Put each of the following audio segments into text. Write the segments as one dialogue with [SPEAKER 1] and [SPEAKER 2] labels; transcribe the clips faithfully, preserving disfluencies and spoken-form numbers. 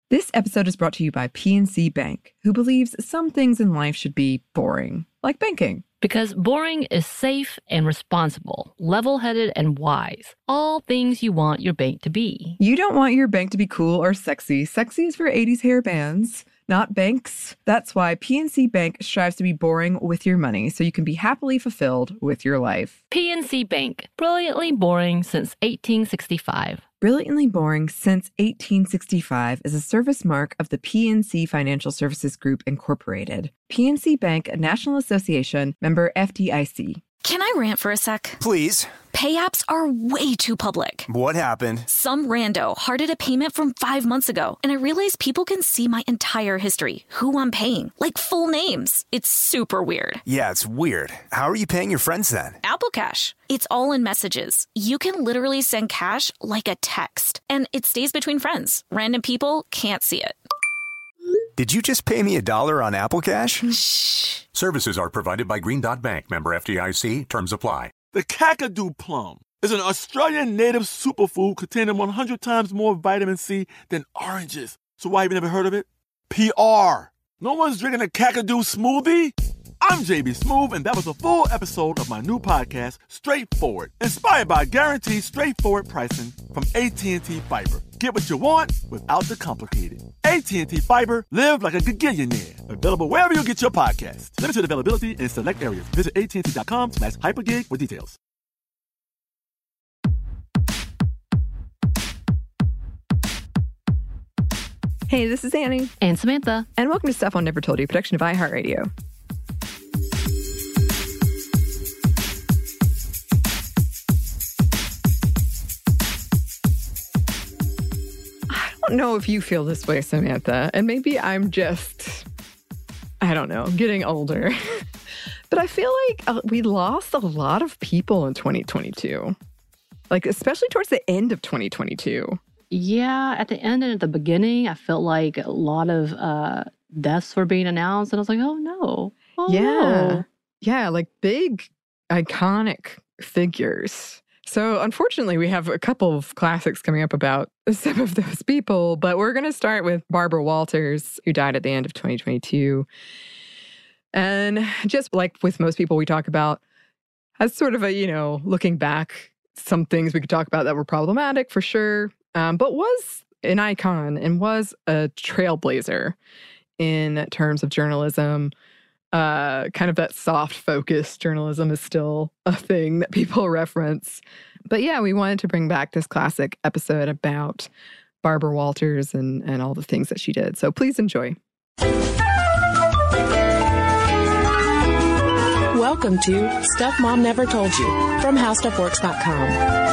[SPEAKER 1] This episode is brought to you by P N C Bank, who believes some things in life should be boring, like banking.
[SPEAKER 2] Because boring is safe and responsible, level-headed and wise. All things you want your bank to be.
[SPEAKER 1] You don't want your bank to be cool or sexy. Sexy is for eighties hair bands, not banks. That's why P N C Bank strives to be boring with your money, so you can be happily fulfilled with your life.
[SPEAKER 2] P N C Bank, brilliantly boring since eighteen sixty-five.
[SPEAKER 1] Brilliantly Boring Since eighteen sixty-five is a service mark of the P N C Financial Services Group, Incorporated. P N C Bank, a National Association, member F D I C.
[SPEAKER 3] Can I rant for a sec?
[SPEAKER 4] Please.
[SPEAKER 3] Pay apps are way too public.
[SPEAKER 4] What happened?
[SPEAKER 3] Some rando hearted a payment from five months ago, and I realized people can see my entire history, who I'm paying, like full names. It's super weird.
[SPEAKER 4] Yeah, it's weird. How are you paying your friends then?
[SPEAKER 3] Apple Cash. It's all in messages. You can literally send cash like a text, and it stays between friends. Random people can't see it.
[SPEAKER 4] Did you just pay me a dollar on Apple Cash?
[SPEAKER 3] Shh.
[SPEAKER 5] Services are provided by Green Dot Bank, member F D I C. Terms apply.
[SPEAKER 6] The Kakadu plum is an Australian native superfood containing one hundred times more vitamin C than oranges. So why have you never heard of it? P R. No one's drinking a Kakadu smoothie? I'm J B Smoove, and that was a full episode of my new podcast, Straightforward, inspired by guaranteed straightforward pricing from A T and T Fiber. Get what you want without the complicated. A T and T Fiber, live like a gigillionaire. Available wherever you get your podcasts. Limited availability in select areas. Visit att.com slash hypergig for details.
[SPEAKER 1] Hey, this is Annie.
[SPEAKER 2] And Samantha.
[SPEAKER 1] And welcome to Stuff Mom Never Told You, production of iHeartRadio. I don't know if you feel this way, Samantha, and maybe I'm just, I don't know, getting older. But I feel like uh, we lost a lot of people in twenty twenty-two, like especially towards the end of twenty twenty-two.
[SPEAKER 2] Yeah, at the end and at the beginning, I felt like a lot of uh, deaths were being announced, and I was like, oh no. Oh,
[SPEAKER 1] yeah.
[SPEAKER 2] no.
[SPEAKER 1] Yeah, like big, iconic figures. So unfortunately, we have a couple of classics coming up about some of those people, but we're going to start with Barbara Walters, who died at the end of twenty twenty-two. And just like with most people we talk about, as sort of a, you know, looking back, some things we could talk about that were problematic for sure, um, but was an icon and was a trailblazer in terms of journalism. Uh, kind of that soft focus journalism is still a thing that people reference. But yeah, we wanted to bring back this classic episode about Barbara Walters and, and all the things that she did. So please enjoy.
[SPEAKER 7] Welcome to Stuff Mom Never Told You from how stuff works dot com.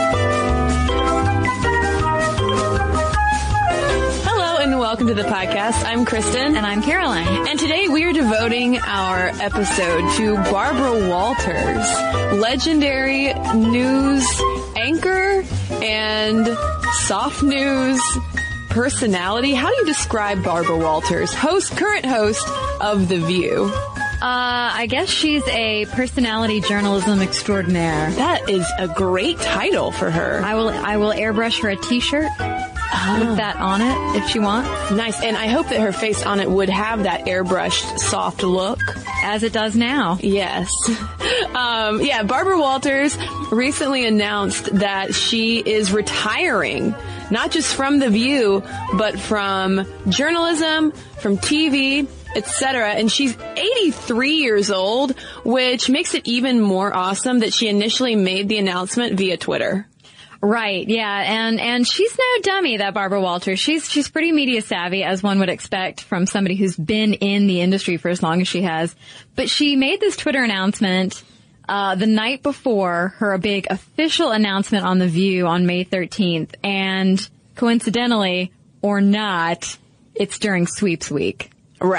[SPEAKER 7] And welcome to the podcast. I'm Kristen.
[SPEAKER 8] And I'm Caroline.
[SPEAKER 7] And today we are devoting our episode to Barbara Walters, legendary news anchor and soft news personality. How do you describe Barbara Walters? Host, current host of The View.
[SPEAKER 8] Uh, I guess she's a personality journalism extraordinaire.
[SPEAKER 7] That is a great title for her.
[SPEAKER 8] I will, I will airbrush her a t-shirt.
[SPEAKER 7] Oh.
[SPEAKER 8] With that on it, if she wants.
[SPEAKER 7] Nice. And I hope that her face on it would have that airbrushed, soft look.
[SPEAKER 8] As it does now.
[SPEAKER 7] Yes. Um, yeah, Barbara Walters recently announced that she is retiring, not just from The View, but from journalism, from T V, et cetera. And she's eighty-three years old, which makes it even more awesome that she initially made the announcement via Twitter.
[SPEAKER 8] Right, yeah, and and she's no dummy, that Barbara Walters. She's she's pretty media savvy, as one would expect from somebody who's been in the industry for as long as she has. But she made this Twitter announcement uh the night before her big official announcement on The View on May thirteenth, and coincidentally or not, it's during sweeps week.
[SPEAKER 7] Right.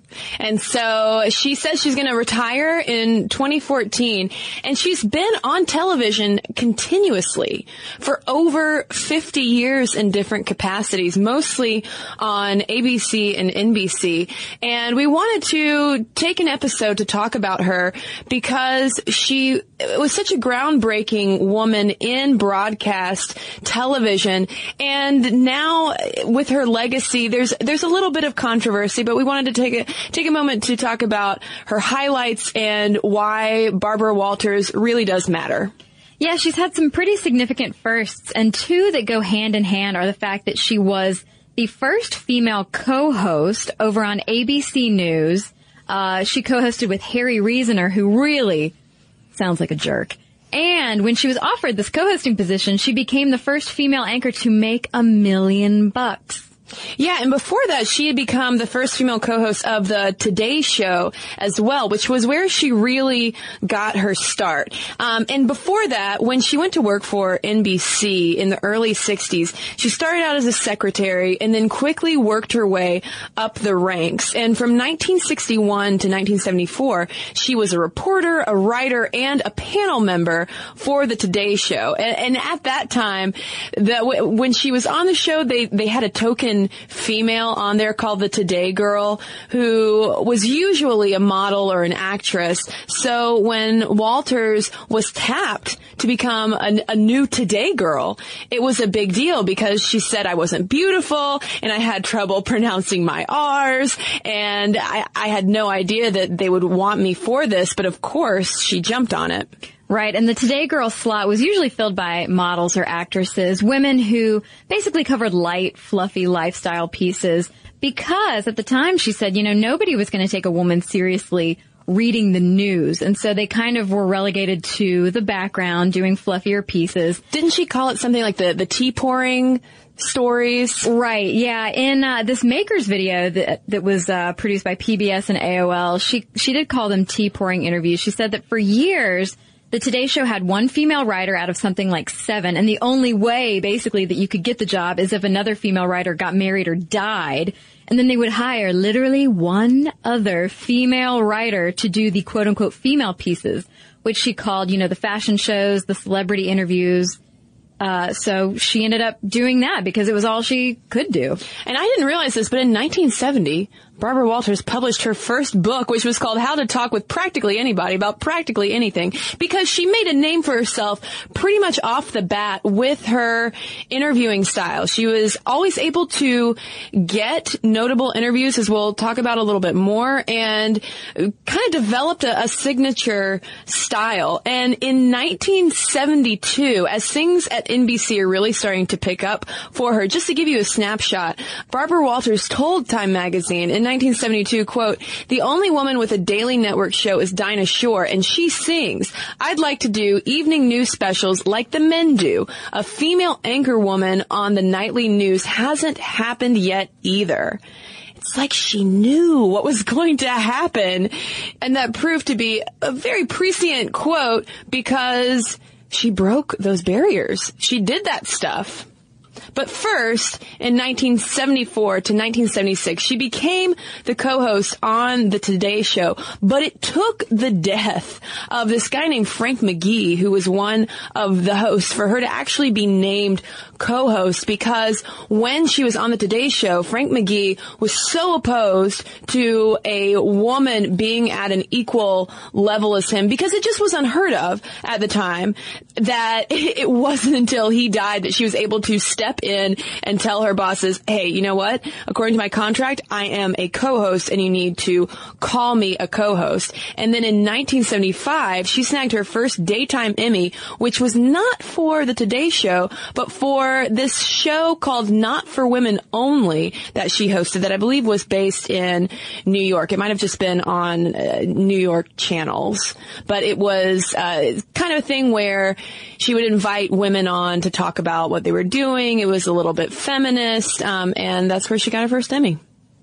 [SPEAKER 7] And so she says she's going to retire in twenty fourteen, and she's been on television continuously for over fifty years in different capacities, mostly on A B C and N B C. And we wanted to take an episode to talk about her because she was such a groundbreaking woman in broadcast television. And now with her legacy, there's there's a little bit of controversy, but we wanted to take a take a moment to talk about her highlights and why Barbara Walters really does matter.
[SPEAKER 8] Yeah, she's had some pretty significant firsts, and two that go hand in hand are the fact that she was the first female co-host over on A B C News. Uh, she co-hosted with Harry Reasoner, who really sounds like a jerk. And when she was offered this co-hosting position, she became the first female anchor to make a million bucks.
[SPEAKER 7] Yeah, and before that, she had become the first female co-host of the Today Show as well, which was where she really got her start. Um, and before that, when she went to work for N B C in the early sixties, she started out as a secretary and then quickly worked her way up the ranks. And from nineteen sixty-one to nineteen seventy-four, she was a reporter, a writer, and a panel member for the Today Show. And, and at that time, the, when she was on the show, they, they had a token female on there called the Today Girl, who was usually a model or an actress. So when Walters was tapped to become a, a new Today Girl, it was a big deal because she said I wasn't beautiful and I had trouble pronouncing my R's, and I, I had no idea that they would want me for this, but of course she jumped on it.
[SPEAKER 8] Right, and the Today Girl slot was usually filled by models or actresses, women who basically covered light, fluffy lifestyle pieces, because at the time, she said, you know, nobody was going to take a woman seriously reading the news, and so they kind of were relegated to the background, doing fluffier pieces.
[SPEAKER 7] Didn't she call it something like the, the tea pouring stories?
[SPEAKER 8] Right, yeah. In uh, this Makers video that that was uh, produced by P B S and A O L, she she did call them tea pouring interviews. She said that for years, the Today Show had one female writer out of something like seven, and the only way, basically, that you could get the job is if another female writer got married or died, and then they would hire literally one other female writer to do the quote-unquote female pieces, which she called, you know, the fashion shows, the celebrity interviews. Uh, so she ended up doing that because it was all she could do.
[SPEAKER 7] And I didn't realize this, but in nineteen seventy, Barbara Walters published her first book, which was called How to Talk with Practically Anybody about practically anything, because she made a name for herself pretty much off the bat with her interviewing style. She was always able to get notable interviews, as we'll talk about a little bit more, and kind of developed a, a signature style. And in nineteen seventy-two, as things at N B C are really starting to pick up for her, just to give you a snapshot, Barbara Walters told Time magazine in nineteen seventy-two, quote, "The only woman with a daily network show is Dinah Shore, and she sings. I'd like to do evening news specials like the men do. A female anchor woman on the nightly news hasn't happened yet either." It's like she knew what was going to happen. And that proved to be a very prescient quote because she broke those barriers. She did that stuff. But first, in nineteen seventy-four to nineteen seventy-six, she became the co-host on the Today Show. But it took the death of this guy named Frank McGee, who was one of the hosts, for her to actually be named co-host, because when she was on the Today Show, Frank McGee was so opposed to a woman being at an equal level as him, because it just was unheard of at the time, that it wasn't until he died that she was able to step in and tell her bosses, hey, you know what? According to my contract, I am a co-host and you need to call me a co-host. And then in nineteen seventy-five, she snagged her first daytime Emmy, which was not for the Today Show, but for this show called Not for Women Only that she hosted, that I believe was based in New York. It might have just been on uh, New York channels, but it was uh, kind of a thing where she would invite women on to talk about what they were doing. It was a little bit feminist, um, and that's where she got her first Emmy.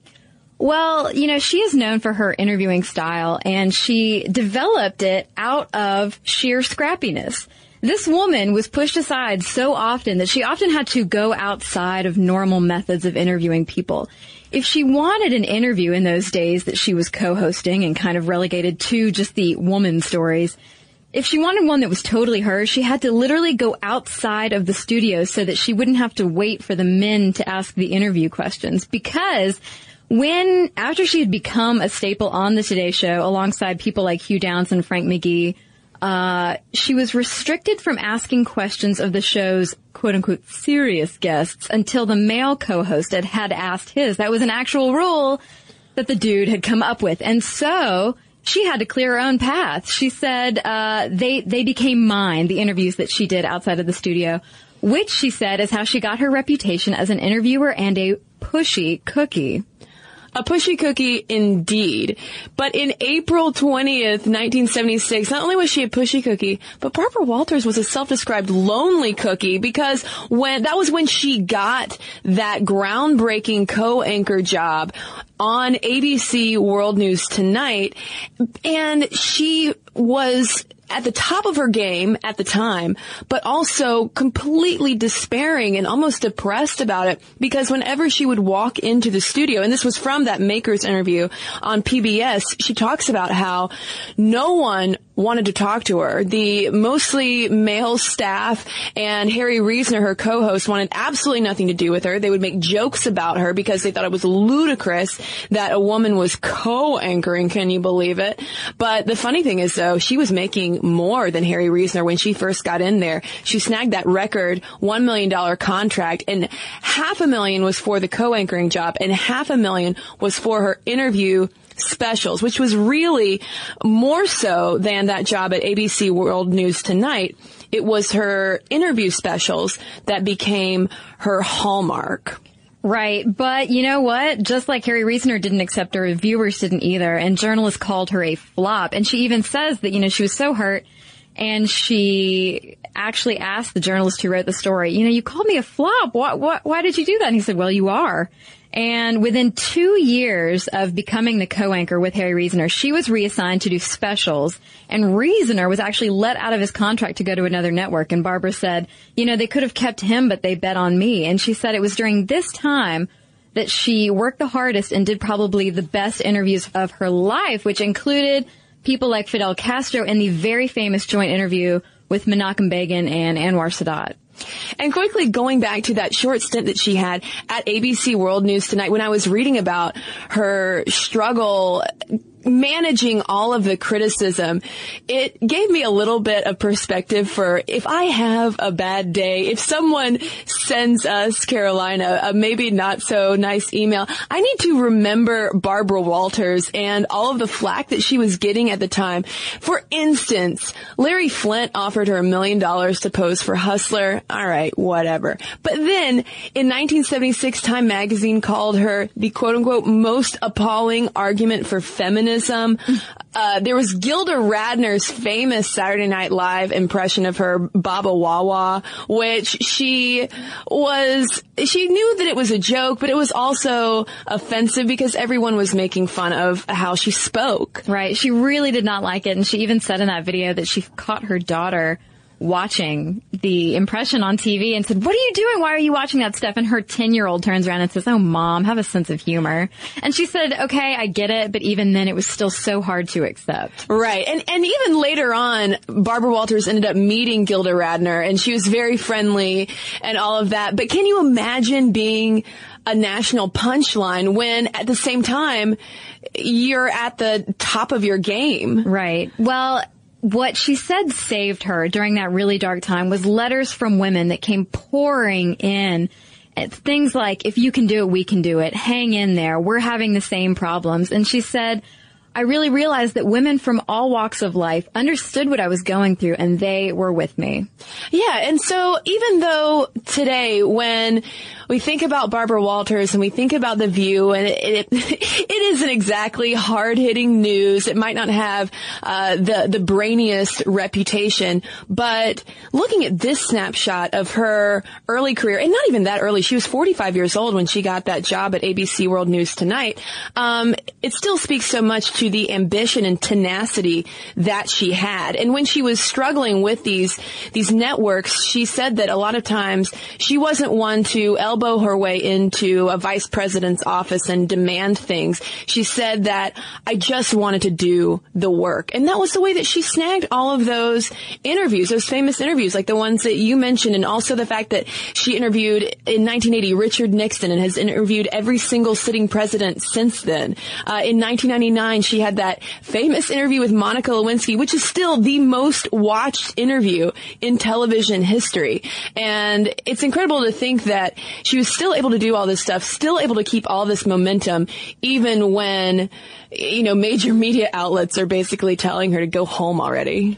[SPEAKER 8] Well, you know, she is known for her interviewing style, and she developed it out of sheer scrappiness. This woman was pushed aside so often that she often had to go outside of normal methods of interviewing people. If she wanted an interview in those days that she was co-hosting and kind of relegated to just the woman stories, if she wanted one that was totally her, she had to literally go outside of the studio so that she wouldn't have to wait for the men to ask the interview questions. Because when, after she had become a staple on the Today Show alongside people like Hugh Downs and Frank McGee, uh, she was restricted from asking questions of the show's quote-unquote serious guests until the male co-host had, had asked his. That was an actual rule that the dude had come up with. And so she had to clear her own path. She said uh, they, they became mine, the interviews that she did outside of the studio, which she said is how she got her reputation as an interviewer and a pushy cookie.
[SPEAKER 7] A pushy cookie indeed. But in April twentieth, nineteen seventy-six, not only was she a pushy cookie, but Barbara Walters was a self-described lonely cookie, because when that was when she got that groundbreaking co-anchor job on A B C World News Tonight, and she was at the top of her game at the time, but also completely despairing and almost depressed about it, because whenever she would walk into the studio, and this was from that Makers interview on P B S, she talks about how no one wanted to talk to her. The mostly male staff and Harry Reasoner, her co-host, wanted absolutely nothing to do with her. They would make jokes about her because they thought it was ludicrous that a woman was co-anchoring. Can you believe it? But the funny thing is, though, she was making more than Harry Reasoner when she first got in there. She snagged that record one million dollars contract, and half a million was for the co-anchoring job, and half a million was for her interview specials, which was really more so than that job at A B C World News Tonight. It was her interview specials that became her hallmark.
[SPEAKER 8] Right. But you know what? Just like Harry Reasoner didn't accept her, viewers didn't either. And journalists called her a flop. And she even says that, you know, she was so hurt, and she actually asked the journalist who wrote the story, you know, you called me a flop. Why, why, why did you do that? And he said, well, you are. And within two years of becoming the co-anchor with Harry Reasoner, she was reassigned to do specials, and Reasoner was actually let out of his contract to go to another network. And Barbara said, you know, they could have kept him, but they bet on me. And she said it was during this time that she worked the hardest and did probably the best interviews of her life, which included people like Fidel Castro and the very famous joint interview with Menachem Begin and Anwar Sadat.
[SPEAKER 7] And quickly going back to that short stint that she had at A B C World News Tonight, when I was reading about her struggle managing all of the criticism, it gave me a little bit of perspective for if I have a bad day, if someone sends us, Carolina, a maybe not so nice email, I need to remember Barbara Walters and all of the flack that she was getting at the time. For instance, Larry Flynt offered her a million dollars to pose for Hustler. All right, whatever. But then in nineteen seventy-six, Time magazine called her the quote-unquote most appalling argument for feminism. Uh, there was Gilda Radner's famous Saturday Night Live impression of her, Baba Wawa, which she was, she knew that it was a joke, but it was also offensive because everyone was making fun of how she spoke.
[SPEAKER 8] Right. She really did not like it. And she even said in that video that she caught her daughter watching the impression on T V and said, what are you doing? Why are you watching that stuff? And her ten-year-old turns around and says, oh, Mom, have a sense of humor. And she said, okay, I get it. But even then, it was still so hard to accept.
[SPEAKER 7] Right. And and even later on, Barbara Walters ended up meeting Gilda Radner, and she was very friendly and all of that. But can you imagine being a national punchline when at the same time you're at the top of your game?
[SPEAKER 8] Right. Well, what she said saved her during that really dark time was letters from women that came pouring in. It's things like, if you can do it, we can do it. Hang in there. We're having the same problems. And she said, I really realized that women from all walks of life understood what I was going through, and they were with me.
[SPEAKER 7] Yeah, and so even though today, when we think about Barbara Walters and we think about The View, and it, it, it isn't exactly hard-hitting news, it might not have uh, the, the brainiest reputation, but looking at this snapshot of her early career, and not even that early, she was forty-five years old when she got that job at A B C World News Tonight, um, it still speaks so much to to the ambition and tenacity that she had. And when she was struggling with these, these networks, she said that a lot of times she wasn't one to elbow her way into a vice president's office and demand things. She said that I just wanted to do the work. And that was the way that she snagged all of those interviews, those famous interviews, like the ones that you mentioned, and also the fact that she interviewed in nineteen eighty Richard Nixon and has interviewed every single sitting president since then. Uh, in nineteen ninety-nine, she had that famous interview with Monica Lewinsky, which is still the most watched interview in television history. And it's incredible to think that she was still able to do all this stuff, still able to keep all this momentum, even when, you know, major media outlets are basically telling her to go home already.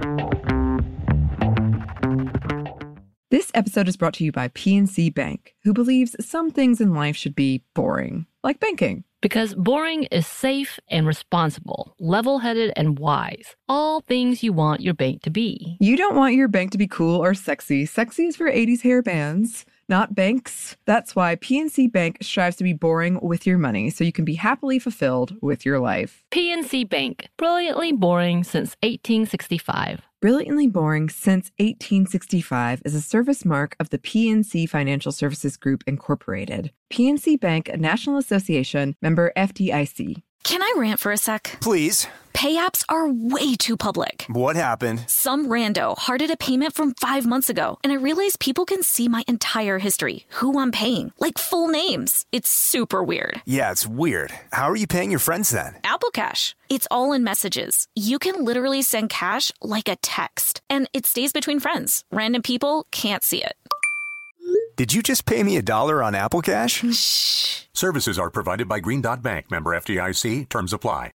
[SPEAKER 1] This episode is brought to you by P N C Bank, who believes some things in life should be boring, like banking.
[SPEAKER 2] Because boring is safe and responsible, level-headed and wise. All things you want your bank to be.
[SPEAKER 1] You don't want your bank to be cool or sexy. Sexy is for eighties hair bands, not banks. That's why P N C Bank strives to be boring with your money so you can be happily fulfilled with your life.
[SPEAKER 2] P N C Bank, brilliantly boring since eighteen sixty-five.
[SPEAKER 1] Brilliantly Boring Since eighteen sixty-five is a service mark of the P N C Financial Services Group, Incorporated. P N C Bank, a National Association, member F D I C.
[SPEAKER 3] Can I rant for a sec?
[SPEAKER 4] Please.
[SPEAKER 3] Pay apps are way too public.
[SPEAKER 4] What happened?
[SPEAKER 3] Some rando hearted a payment from five months ago, and I realized people can see my entire history, who I'm paying, like full names. It's super weird.
[SPEAKER 4] Yeah, it's weird. How are you paying your friends then?
[SPEAKER 3] Apple Cash. It's all in messages. You can literally send cash like a text, and it stays between friends. Random people can't see it.
[SPEAKER 4] Did you just pay me a dollar on Apple Cash?
[SPEAKER 3] Shh.
[SPEAKER 5] Services are provided by Green Dot Bank, member F D I C. Terms apply.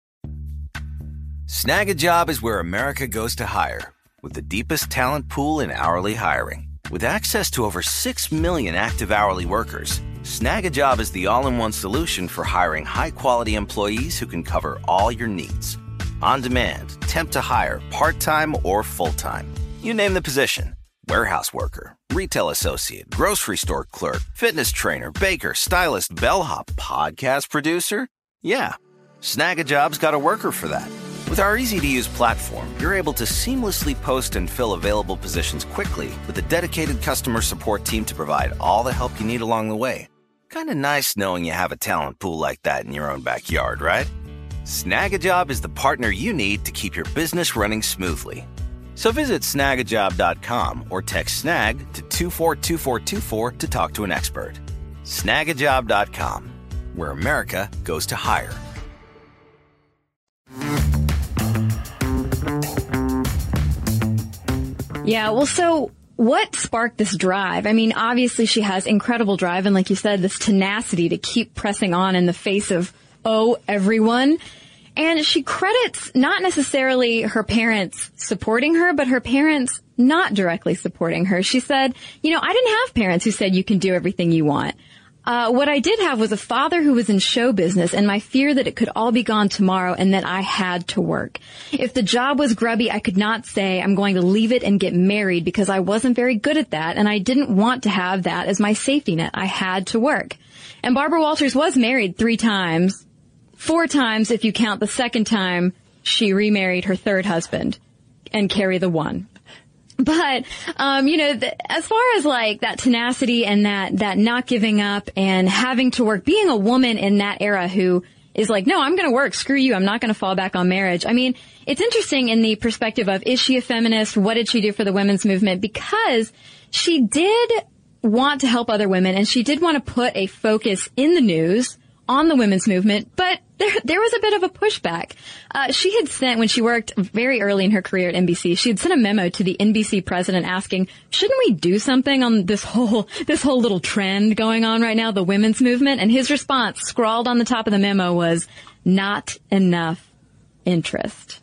[SPEAKER 9] Snag a Job is where America goes to hire, with the deepest talent pool in hourly hiring. With access to over six million active hourly workers, Snag a Job is the all-in-one solution for hiring high-quality employees who can cover all your needs. On demand, temp to hire, part-time or full-time. You name the position. Warehouse worker, retail associate, grocery store clerk, fitness trainer, baker, stylist, bellhop, podcast producer. Yeah, Snag a Job's got a worker for that. With our easy-to-use platform, you're able to seamlessly post and fill available positions quickly with a dedicated customer support team to provide all the help you need along the way. Kind of nice knowing you have a talent pool like that in your own backyard, right? Snag a Job is the partner you need to keep your business running smoothly. So visit snag a job dot com or text SNAG to two four two four two four to talk to an expert. snag a job dot com, where America goes to hire.
[SPEAKER 8] Yeah, well, so what sparked this drive? I mean, obviously she has incredible drive and, like you said, this tenacity to keep pressing on in the face of, oh, everyone. And she credits not necessarily her parents supporting her, but her parents not directly supporting her. She said, you know, I didn't have parents who said you can do everything you want. Uh, what I did have was a father who was in show business and my fear that it could all be gone tomorrow and that I had to work. If the job was grubby, I could not say I'm going to leave it and get married because I wasn't very good at that and I didn't want to have that as my safety net. I had to work. And Barbara Walters was married three times, four times if you count the second time she remarried her third husband and Carrie the one. But, um, you know, th- as far as like that tenacity and that, that not giving up and having to work, being a woman in that era who is like, no, I'm going to work. Screw you. I'm not going to fall back on marriage. I mean, it's interesting in the perspective of, is she a feminist? What did she do for the women's movement? Because she did want to help other women and she did want to put a focus in the news on the women's movement, but there, there was a bit of a pushback. Uh, she had sent, when she worked very early in her career at N B C, she had sent a memo to the N B C president asking, shouldn't we do something on this whole, this whole little trend going on right now, the women's movement? And his response, scrawled on the top of the memo, was, not enough interest.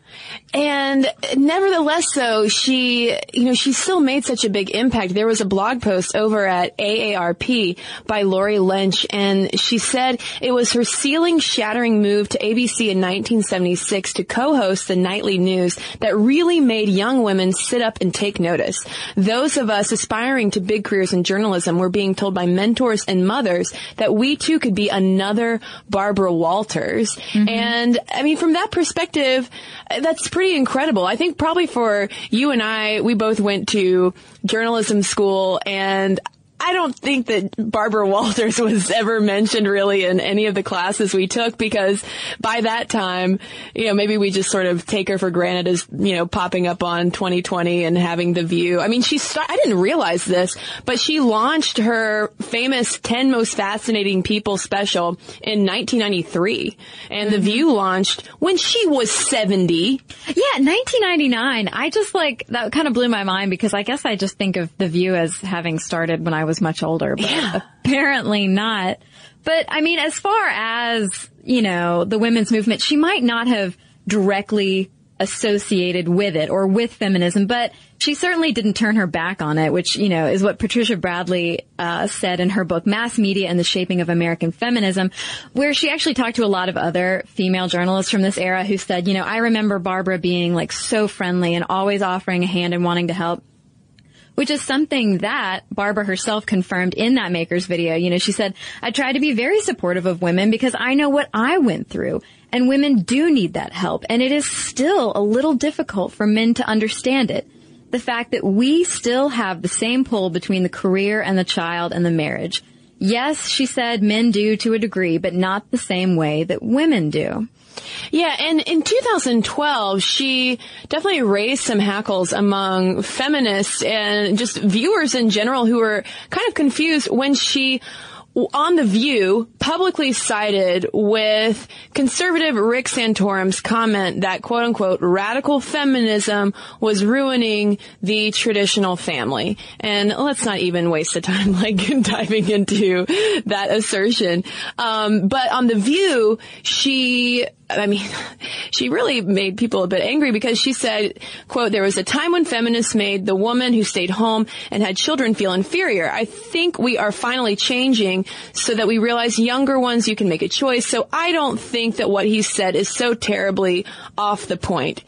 [SPEAKER 7] And nevertheless, though, she, you know, she still made such a big impact. There was a blog post over at A A R P by Lori Lynch, and she said it was her ceiling-shattering move to A B C in nineteen seventy-six to co-host the nightly news that really made young women sit up and take notice. Those of us aspiring to big careers in journalism were being told by mentors and mothers that we too could be another Barbara Walters. Mm-hmm. And, I mean, from that perspective, that's pretty incredible. I think probably for you and I, we both went to journalism school, and I don't think that Barbara Walters was ever mentioned really in any of the classes we took, because by that time, you know, maybe we just sort of take her for granted as, you know, popping up on twenty twenty and having The View. I mean, she start, I didn't realize this, but she launched her famous ten Most Fascinating People special in nineteen ninety-three. And The View launched when she was seventy.
[SPEAKER 8] Yeah, nineteen ninety-nine. I just like, that kind of blew my mind, because I guess I just think of The View as having started when I was much older, but yeah. Apparently not. But I mean, as far as, you know, the women's movement, she might not have directly associated with it or with feminism, but she certainly didn't turn her back on it, which, you know, is what Patricia Bradley uh, said in her book, Mass Media and the Shaping of American Feminism, where she actually talked to a lot of other female journalists from this era who said, you know, I remember Barbara being like so friendly and always offering a hand and wanting to help, which is something that Barbara herself confirmed in that Makers video. You know, she said, I try to be very supportive of women because I know what I went through, and women do need that help. And it is still a little difficult for men to understand it. The fact that we still have the same pull between the career and the child and the marriage. Yes, she said, men do to a degree, but not the same way that women do.
[SPEAKER 7] Yeah, and in two thousand twelve, she definitely raised some hackles among feminists and just viewers in general who were kind of confused when she, on The View, publicly sided with conservative Rick Santorum's comment that, quote unquote, radical feminism was ruining the traditional family. And let's not even waste the time, like, diving into that assertion. Um, but on The View, she, I mean, she really made people a bit angry because she said, quote, there was a time when feminists made the woman who stayed home and had children feel inferior. I think we are finally changing so that we realize younger ones, you can make a choice. So I don't think that what he said is so terribly off the point.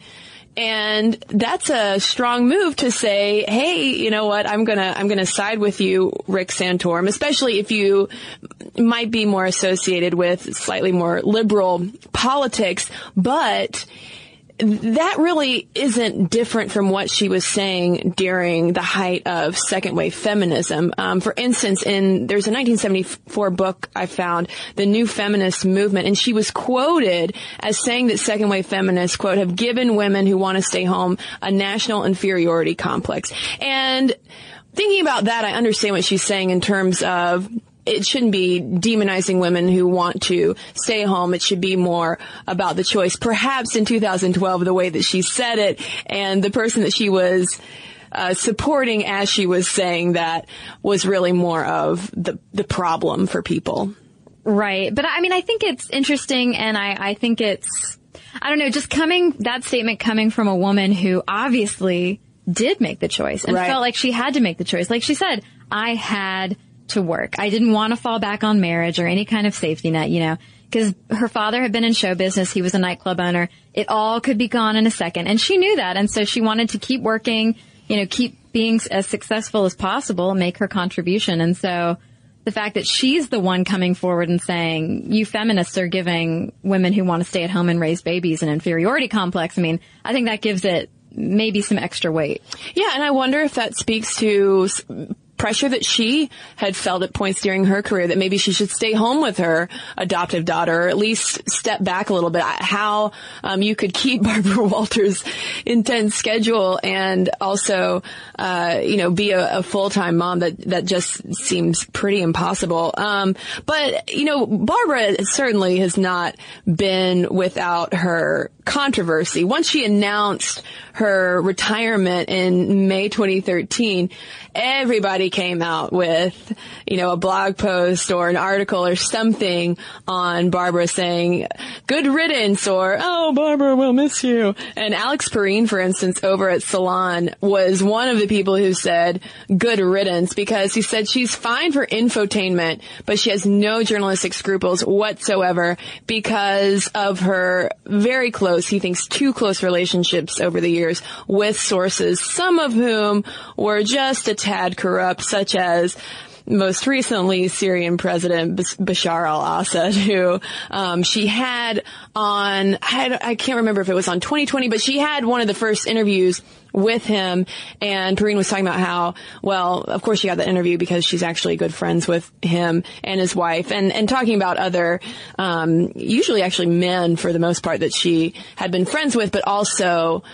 [SPEAKER 7] And that's a strong move to say, hey, you know what, I'm gonna, I'm gonna side with you, Rick Santorum, especially if you might be more associated with slightly more liberal politics. But that really isn't different from what she was saying during the height of second wave feminism. Um, for instance, in there's a nineteen seventy-four book I found, The New Feminist Movement, and she was quoted as saying that second wave feminists, quote, have given women who want to stay home a national inferiority complex. And thinking about that, I understand what she's saying in terms of it shouldn't be demonizing women who want to stay home. It should be more about the choice. Perhaps in two thousand twelve, the way that she said it and the person that she was uh, supporting as she was saying that was really more of the, the problem for people.
[SPEAKER 8] Right. But I mean, I think it's interesting, and I, I think it's, I don't know, just coming, that statement coming from a woman who obviously did make the choice and right. felt like she had to make the choice. Like she said, I had to work. I didn't want to fall back on marriage or any kind of safety net, you know, because her father had been in show business. He was a nightclub owner. It all could be gone in a second. And she knew that. And so she wanted to keep working, you know, keep being as successful as possible and make her contribution. And so the fact that she's the one coming forward and saying, you feminists are giving women who want to stay at home and raise babies an inferiority complex. I mean, I think that gives it maybe some extra weight.
[SPEAKER 7] Yeah. And I wonder if that speaks to pressure that she had felt at points during her career that maybe she should stay home with her adoptive daughter, or at least step back a little bit. How um, you could keep Barbara Walters' intense schedule and also, uh, you know, be a, a full-time mom. That that just seems pretty impossible. Um, but you know, Barbara certainly has not been without her controversy. Once she announced her retirement in May twenty thirteen, everybody came out with, you know, a blog post or an article or something on Barbara saying, good riddance or, oh, Barbara, we'll miss you. And Alex Perrine, for instance, over at Salon was one of the people who said good riddance because he said she's fine for infotainment, but she has no journalistic scruples whatsoever because of her very close, he thinks too close relationships over the years with sources, some of whom were just a tad corrupt, such as most recently Syrian President Bashar al-Assad, who um, she had on, I, I can't remember if it was on twenty twenty, but she had one of the first interviews with him, and Perrine was talking about how, well, of course she got that interview because she's actually good friends with him and his wife, and, and talking about other, um, usually actually men for the most part that she had been friends with, but also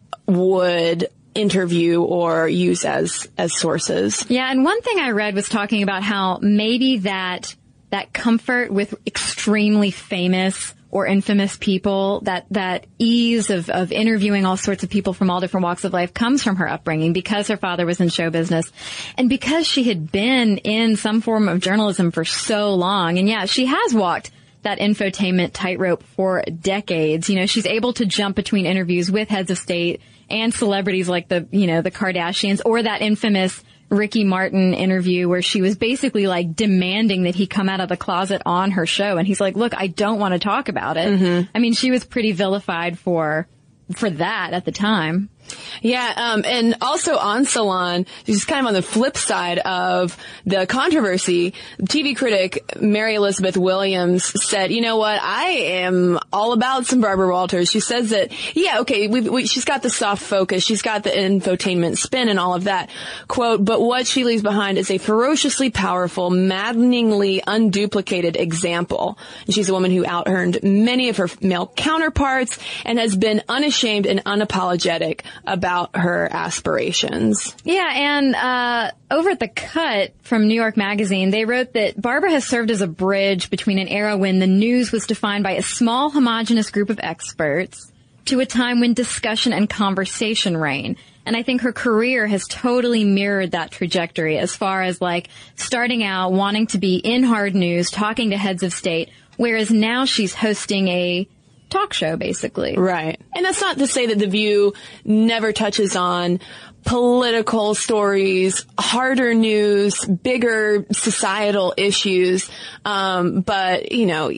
[SPEAKER 7] would interview or use as as sources.
[SPEAKER 8] Yeah, and one thing I read was talking about how maybe that that comfort with extremely famous or infamous people, that that ease of of interviewing all sorts of people from all different walks of life comes from her upbringing because her father was in show business and because she had been in some form of journalism for so long. And yeah, she has walked that infotainment tightrope for decades. You know, she's able to jump between interviews with heads of state and celebrities like the, you know, the Kardashians, or that infamous Ricky Martin interview where she was basically like demanding that he come out of the closet on her show. And he's like, look, I don't want to talk about it. Mm-hmm. I mean, she was pretty vilified for, for that at the time.
[SPEAKER 7] Yeah, um, and also on Salon, just kind of on the flip side of the controversy, T V critic Mary Elizabeth Williams said, you know what, I am all about some Barbara Walters. She says that, yeah, okay, we've, we, she's got the soft focus, she's got the infotainment spin and all of that, quote, but what she leaves behind is a ferociously powerful, maddeningly unduplicated example. And she's a woman who out-earned many of her male counterparts and has been unashamed and unapologetic about her aspirations.
[SPEAKER 8] Yeah, and uh over at The Cut from New York Magazine, they wrote that Barbara has served as a bridge between an era when the news was defined by a small homogenous group of experts to a time when discussion and conversation reign. And I think her career has totally mirrored that trajectory as far as like starting out wanting to be in hard news, talking to heads of state, whereas now she's hosting a talk show, basically.
[SPEAKER 7] Right. And that's not to say that The View never touches on political stories, harder news, bigger societal issues. Um, but, you know,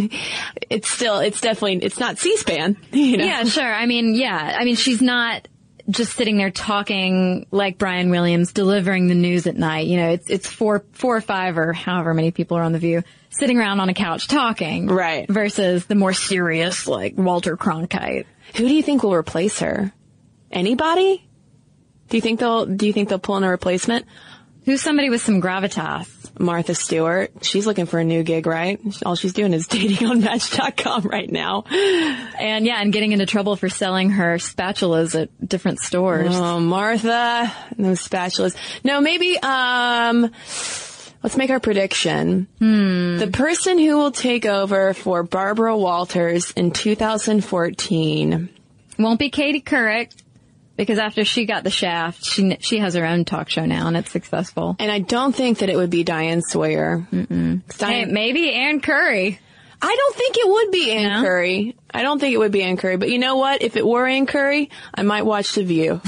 [SPEAKER 7] it's still, it's definitely, it's not C-SPAN. You know?
[SPEAKER 8] Yeah, sure. I mean, yeah. I mean, she's not just sitting there talking like Brian Williams, delivering the news at night. You know, it's, it's four, four or five or however many people are on The View sitting around on a couch talking.
[SPEAKER 7] Right.
[SPEAKER 8] Versus the more serious, like, Walter Cronkite.
[SPEAKER 7] Who do you think will replace her? Anybody? Do you think they'll, do you think they'll pull in a replacement?
[SPEAKER 8] Who's somebody with some gravitas?
[SPEAKER 7] Martha Stewart. She's looking for a new gig, right? All she's doing is dating on Match dot com right now.
[SPEAKER 8] And yeah, and getting into trouble for selling her spatulas at different stores.
[SPEAKER 7] Oh, Martha. Those spatulas. No, maybe, um, let's make our prediction.
[SPEAKER 8] Hmm.
[SPEAKER 7] The person who will take over for Barbara Walters in two thousand fourteen
[SPEAKER 8] won't be Katie Couric, because after she got the shaft, she she has her own talk show now, and it's successful.
[SPEAKER 7] And I don't think that it would be Diane Sawyer.
[SPEAKER 8] Mm-mm.
[SPEAKER 7] Diane,
[SPEAKER 8] hey, maybe Ann Curry.
[SPEAKER 7] I don't think it would be Ann
[SPEAKER 8] No?
[SPEAKER 7] Curry. I don't think it would be Ann Curry. But you know what? If it were Ann Curry, I might watch The View.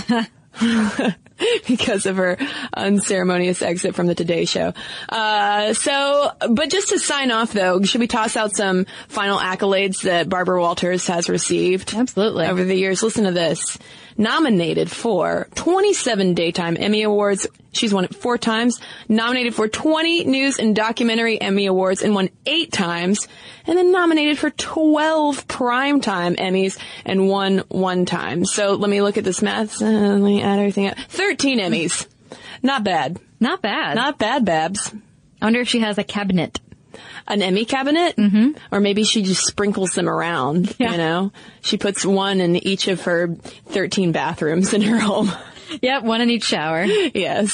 [SPEAKER 7] Because of her unceremonious exit from the Today Show. Uh, so, but just to sign off though, should we toss out some final accolades that Barbara Walters has received?
[SPEAKER 8] Absolutely.
[SPEAKER 7] Over the years. Listen to this. Nominated for twenty-seven Daytime Emmy Awards. She's won it four times. Nominated for twenty News and Documentary Emmy Awards and won eight times. And then nominated for twelve Primetime Emmys and won one time. So let me look at this math. Uh, let me add everything up. thirteen Emmys. Not bad.
[SPEAKER 8] Not bad.
[SPEAKER 7] Not bad, Babs.
[SPEAKER 8] I wonder if she has a cabinet.
[SPEAKER 7] An Emmy cabinet?
[SPEAKER 8] Mm-hmm.
[SPEAKER 7] Or maybe she just sprinkles them around,
[SPEAKER 8] Yeah.
[SPEAKER 7] you know? She puts one in each of her thirteen bathrooms in her home.
[SPEAKER 8] Yep, one in each shower.
[SPEAKER 7] Yes.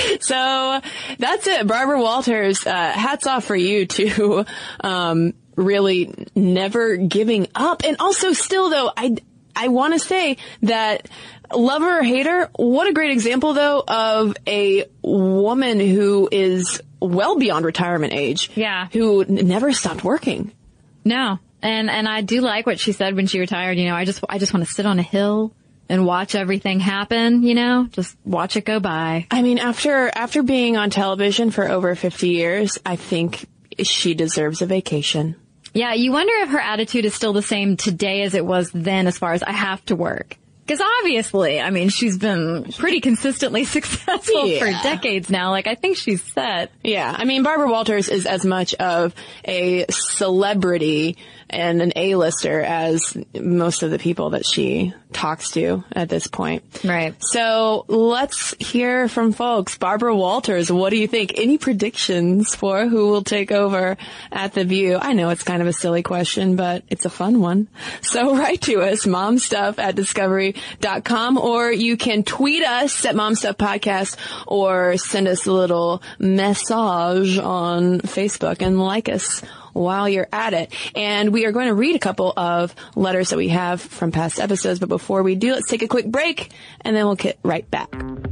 [SPEAKER 7] So that's it. Barbara Walters, uh, hats off for you to, um, really never giving up. And also still though, I, I want to say that love her or hate her, what a great example though of a woman who is well beyond retirement age.
[SPEAKER 8] Yeah.
[SPEAKER 7] Who n- never stopped working.
[SPEAKER 8] No. And and I do like what she said when she retired. You know, I just I just want to sit on a hill and watch everything happen, you know, just watch it go by.
[SPEAKER 7] I mean, after after being on television for over fifty years, I think she deserves a vacation.
[SPEAKER 8] Yeah, you wonder if her attitude is still the same today as it was then as far as I have to work. Because obviously, I mean, she's been pretty consistently successful yeah. for decades now. Like, I think she's set.
[SPEAKER 7] Yeah. I mean, Barbara Walters is as much of a celebrity and an A-lister as most of the people that she talks to at this point.
[SPEAKER 8] Right.
[SPEAKER 7] So let's hear from folks. Barbara Walters, what do you think? Any predictions for who will take over at The View? I know it's kind of a silly question, but it's a fun one. So write to us, momstuff at discovery dot com, or you can tweet us at momstuffpodcast or send us a little message on Facebook and like us while you're at it. And we are going to read a couple of letters that we have from past episodes. But before we do, let's take a quick break and then we'll get right back.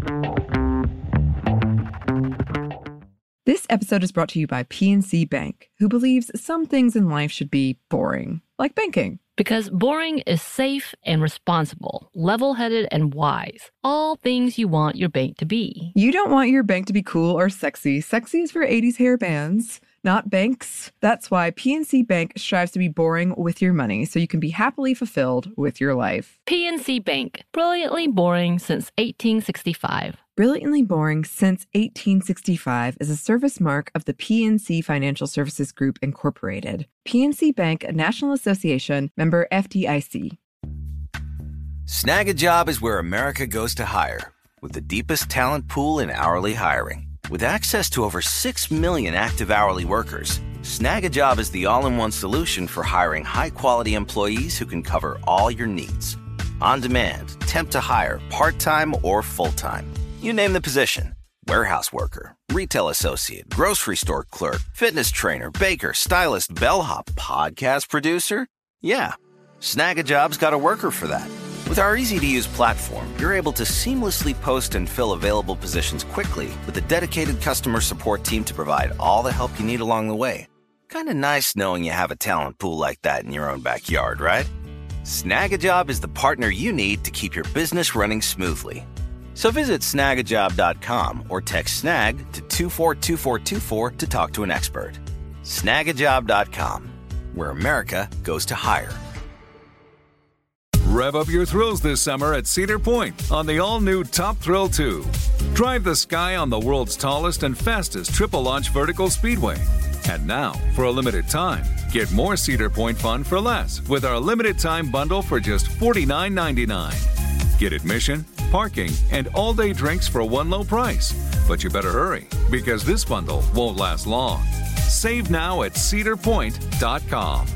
[SPEAKER 1] This episode is brought to you by P N C Bank, who believes some things in life should be boring, like banking.
[SPEAKER 10] Because boring is safe and responsible, level-headed and wise. All things you want your bank to be.
[SPEAKER 1] You don't want your bank to be cool or sexy. Sexy is for eighties hair bands, not banks. That's why P N C Bank strives to be boring with your money so you can be happily fulfilled with your life.
[SPEAKER 10] P N C Bank, brilliantly boring since eighteen sixty-five.
[SPEAKER 1] Brilliantly Boring Since eighteen sixty-five is a service mark of the P N C Financial Services Group, Incorporated. P N C Bank, a National Association, member F D I C.
[SPEAKER 9] Snag a Job is where America goes to hire, with the deepest talent pool in hourly hiring. With access to over six million active hourly workers, Snag a Job is the all-in-one solution for hiring high-quality employees who can cover all your needs. On demand, temp to hire, part-time or full-time. You name the position. Warehouse worker, retail associate, grocery store clerk, fitness trainer, baker, stylist, bellhop, podcast producer. Yeah, Snag a Job's got a worker for that. With our easy-to-use platform, you're able to seamlessly post and fill available positions quickly with a dedicated customer support team to provide all the help you need along the way. Kind of nice knowing you have a talent pool like that in your own backyard, right? Snag a Job is the partner you need to keep your business running smoothly. So visit snag a job dot com or text snag to two four two four two four to talk to an expert. snag a job dot com, where America goes to hire.
[SPEAKER 11] Rev up your thrills this summer at Cedar Point on the all-new Top Thrill two. Drive the sky on the world's tallest and fastest triple-launch vertical speedway. And now, for a limited time, get more Cedar Point fun for less with our limited-time bundle for just forty-nine ninety-nine. Get admission, parking, and all-day drinks for one low price. But you better hurry, because this bundle won't last long. Save now at cedar point dot com.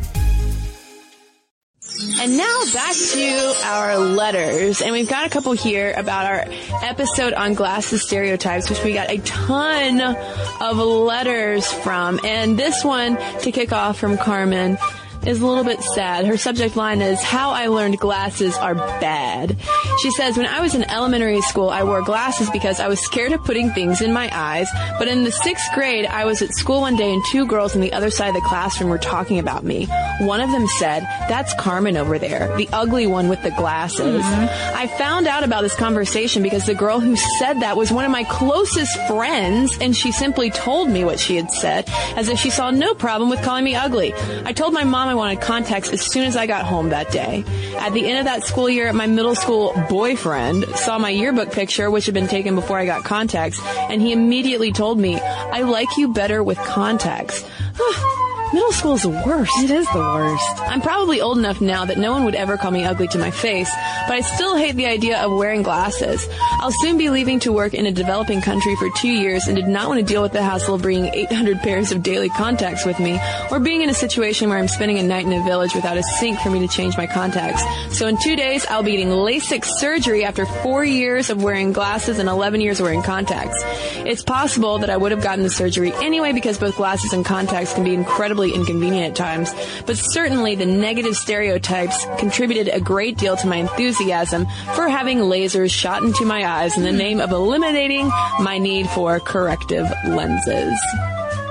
[SPEAKER 7] And now back to our letters. And we've got a couple here about our episode on glasses stereotypes, which we got a ton of letters from. And this one, to kick off, from Carmen, is a little bit sad. Her subject line is, how I learned glasses are bad. She says, when I was in elementary school, I wore glasses because I was scared of putting things in my eyes. But in the sixth grade, I was at school one day and two girls on the other side of the classroom were talking about me. One of them said, that's Carmen over there, the ugly one with the glasses. Mm-hmm. I found out about this conversation because the girl who said that was one of my closest friends, and she simply told me what she had said, as if she saw no problem with calling me ugly. I told my mom I wanted contacts as soon as I got home that day. At the end of that school year, my middle school boyfriend saw my yearbook picture, which had been taken before I got contacts, and he immediately told me, I like you better with contacts. Middle school is the worst.
[SPEAKER 2] It is the worst.
[SPEAKER 7] I'm probably old enough now that no one would ever call me ugly to my face, but I still hate the idea of wearing glasses. I'll soon be leaving to work in a developing country for two years and did not want to deal with the hassle of bringing eight hundred pairs of daily contacts with me, or being in a situation where I'm spending a night in a village without a sink for me to change my contacts. So in two days, I'll be getting LASIK surgery after four years of wearing glasses and eleven years of wearing contacts. It's possible that I would have gotten the surgery anyway because both glasses and contacts can be incredibly inconvenient at times, but certainly the negative stereotypes contributed a great deal to my enthusiasm for having lasers shot into my eyes in the name of eliminating my need for corrective lenses.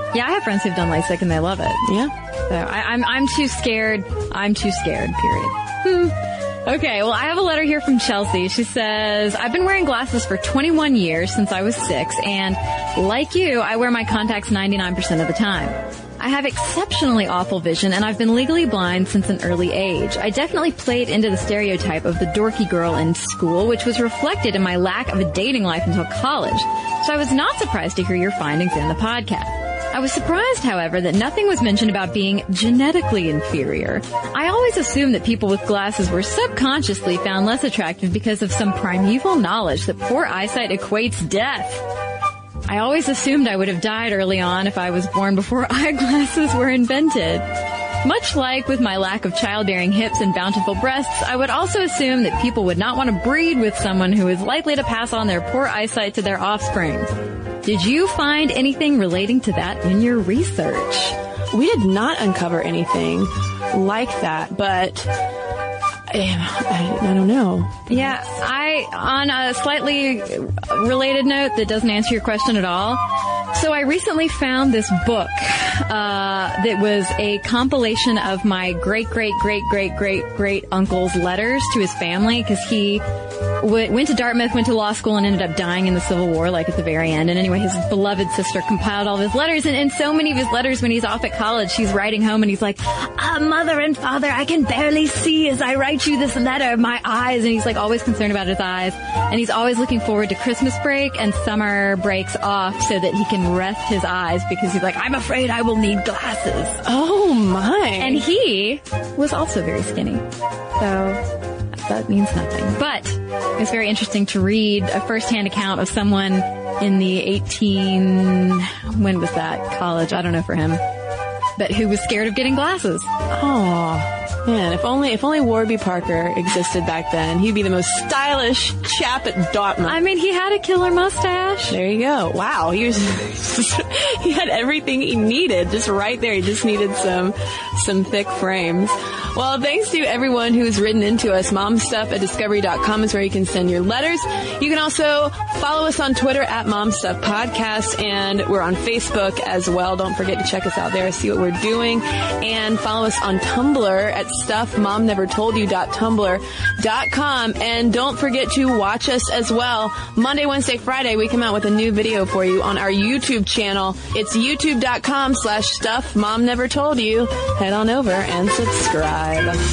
[SPEAKER 8] Yeah, I have friends who've done LASIK and they love it.
[SPEAKER 2] Yeah.
[SPEAKER 8] So I, I'm I'm too scared. I'm too scared, period. Hmm. Okay, well, I have a letter here from Chelsea. She says, I've been wearing glasses for twenty-one years since I was six, and like you, I wear my contacts ninety-nine percent of the time. I have exceptionally awful vision, and I've been legally blind since an early age. I definitely played into the stereotype of the dorky girl in school, which was reflected in my lack of a dating life until college. So I was not surprised to hear your findings in the podcast. I was surprised, however, that nothing was mentioned about being genetically inferior. I always assumed that people with glasses were subconsciously found less attractive because of some primeval knowledge that poor eyesight equates death. I always assumed I would have died early on if I was born before eyeglasses were invented. Much like with my lack of childbearing hips and bountiful breasts, I would also assume that people would not want to breed with someone who is likely to pass on their poor eyesight to their offspring. Did you find anything relating to that in your research?
[SPEAKER 7] We did not uncover anything like that, but I, I don't know.
[SPEAKER 8] Yeah, I, on a slightly related note that doesn't answer your question at all. So I recently found this book uh, that was a compilation of my great, great, great, great, great, great uncle's letters to his family, because he w- went to Dartmouth, went to law school, and ended up dying in the Civil War, like at the very end. And anyway, his beloved sister compiled all of his letters, and in so many of his letters, when he's off at college, he's writing home, and he's like, ah, Mother and Father, I can barely see as I write you this letter, my eyes. And he's like always concerned about his eyes. And he's always looking forward to Christmas break and summer breaks off so that he can rest his eyes, because he's like, I'm afraid I will need glasses.
[SPEAKER 7] Oh my.
[SPEAKER 8] And he was also very skinny. So that means nothing. But it's very interesting to read a first-hand account of someone in the eighteen, when was that? College, I don't know for him. But who was scared of getting glasses.
[SPEAKER 7] Oh. Man, if only if only Warby Parker existed back then, he'd be the most stylish chap at Dartmouth.
[SPEAKER 8] I mean, he had a killer mustache.
[SPEAKER 7] There you go. Wow, he was he had everything he needed just right there. He just needed some some thick frames. Well, thanks to everyone who's written into us. Momstuff at discovery dot com is where you can send your letters. You can also follow us on Twitter at Momstuff Podcast, and we're on Facebook as well. Don't forget to check us out there, see what we're doing, and follow us on Tumblr at stuff mom never told you dot tumblr dot com. And don't forget to watch us as well. Monday, Wednesday, Friday, we come out with a new video for you on our YouTube channel. It's youtube dot com slash stuff mom never told you. Head on over and subscribe.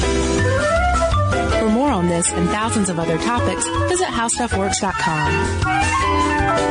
[SPEAKER 12] For more on this and thousands of other topics, visit how stuff works dot com.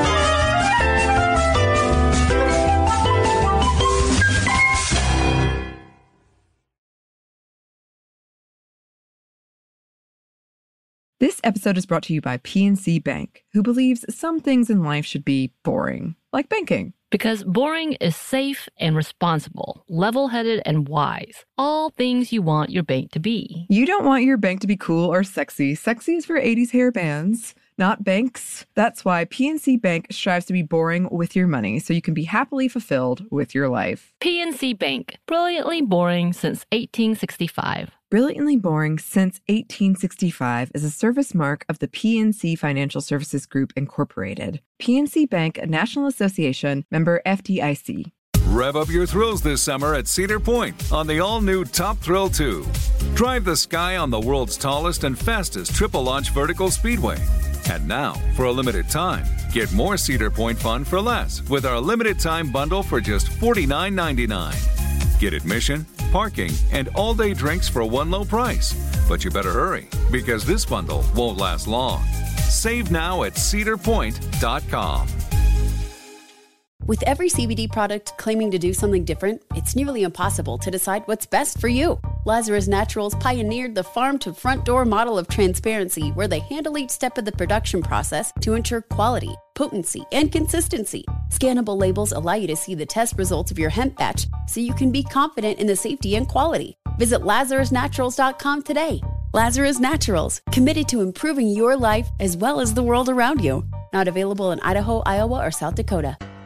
[SPEAKER 1] This episode is brought to you by P N C Bank, who believes some things in life should be boring, like banking.
[SPEAKER 10] Because boring is safe and responsible, level-headed and wise. All things you want your bank to be.
[SPEAKER 1] You don't want your bank to be cool or sexy. Sexy is for eighties hair bands, not banks. That's why P N C Bank strives to be boring with your money, so you can be happily fulfilled with your life.
[SPEAKER 10] P N C Bank, brilliantly boring since eighteen sixty-five.
[SPEAKER 1] Brilliantly Boring Since eighteen sixty-five is a service mark of the P N C Financial Services Group, Incorporated. P N C Bank, a National Association, member F D I C.
[SPEAKER 11] Rev up your thrills this summer at Cedar Point on the all-new Top Thrill two. Drive the sky on the world's tallest and fastest triple-launch vertical speedway. And now, for a limited time, get more Cedar Point fun for less with our limited-time bundle for just forty-nine ninety-nine. Get admission, parking, and all-day drinks for one low price. But you better hurry, because this bundle won't last long. Save now at cedar point dot com.
[SPEAKER 13] With every C B D product claiming to do something different, it's nearly impossible to decide what's best for you. Lazarus Naturals pioneered the farm-to-front-door model of transparency, where they handle each step of the production process to ensure quality, potency, and consistency. Scannable labels allow you to see the test results of your hemp batch, so you can be confident in the safety and quality. Visit lazarus naturals dot com today. Lazarus Naturals, committed to improving your life as well as the world around you. Not available in Idaho, Iowa, or South Dakota.